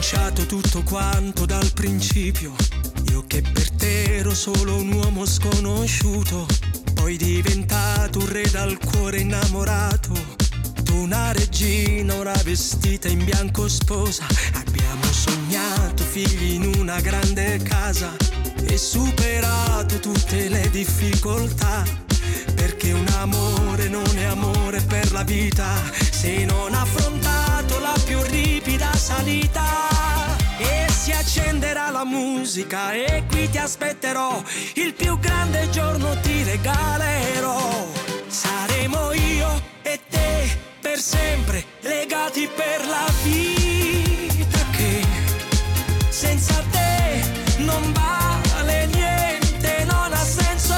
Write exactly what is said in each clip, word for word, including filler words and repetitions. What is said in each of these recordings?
cominciato tutto quanto dal principio. Io che per te ero solo un uomo sconosciuto, poi diventato un re dal cuore innamorato. Tu una regina, ora vestita in bianco sposa. Abbiamo sognato figli in una grande casa e superato tutte le difficoltà, perché un amore non è amore per la vita se non ha affrontato la più ripida salita. E si accenderà la musica e qui ti aspetterò, il più grande giorno ti regalerò. Saremo io e te per sempre, legati per la vita, che senza te non vale niente, non ha senso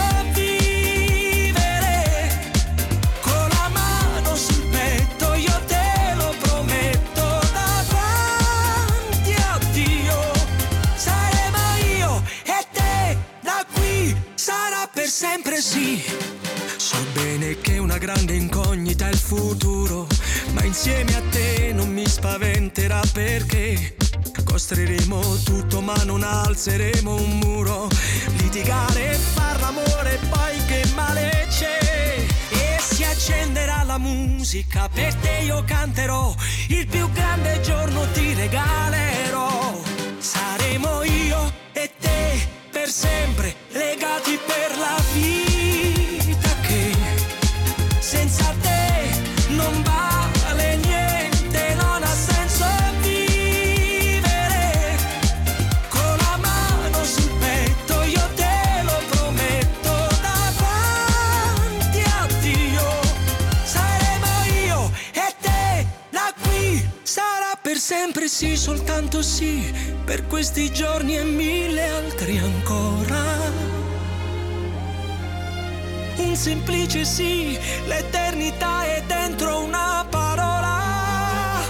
vivere. Con la mano sul petto io te lo prometto, davanti a Dio saremo io e te, da qui sarà per sempre sì. So bene che una grande incognita è il futuro, ma insieme a te non mi spaventerà, perché costruiremo tutto ma non alzeremo un muro. Litigare e far l'amore, poi che male c'è? E si accenderà la musica, per te io canterò, il più grande giorno ti regalerò. Saremo io e te per sempre, legati per la vita, che senza te non vale niente, non ha senso vivere. Con la mano sul petto io te lo prometto, davanti a Dio saremo io e te, da qui sarà per sempre sì, soltanto sì, per questi giorni e mille altri ancora. Un semplice sì, l'eternità è dentro una parola.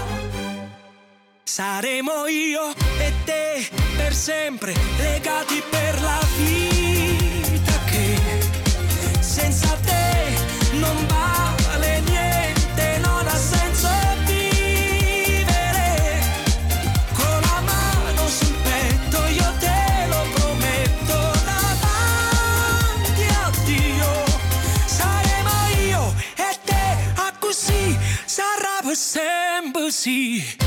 Saremo io e te per sempre, legati per la vita, che senza te non vale niente, non ha senso vivere. Con la mano sul petto io te lo prometto, davanti a Dio saremo io e te, a così sarà per sempre sì.